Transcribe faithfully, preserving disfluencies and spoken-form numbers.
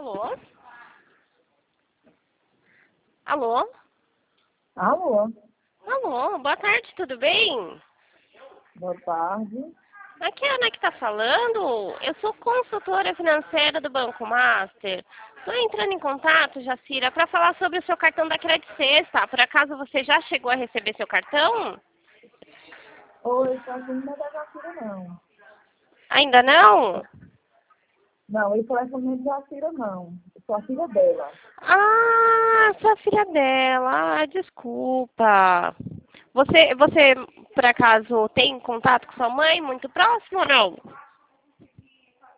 Alô? Alô? Alô? Alô, boa tarde, tudo bem? Boa tarde. Aqui é a Ana que está falando. Eu sou consultora financeira do Banco Master. Estou entrando em contato, Jacira, para falar sobre o seu cartão da Credit Sexta. Por acaso você já chegou a receber seu cartão? Oi, sou a Júlia da Jacira, não. Ainda não? Não, esse telefone não é de Jacira, não. Eu sou a filha dela. Ah, sua filha dela. Ah, desculpa. Você, você, por acaso, tem contato com sua mãe muito próximo ou não?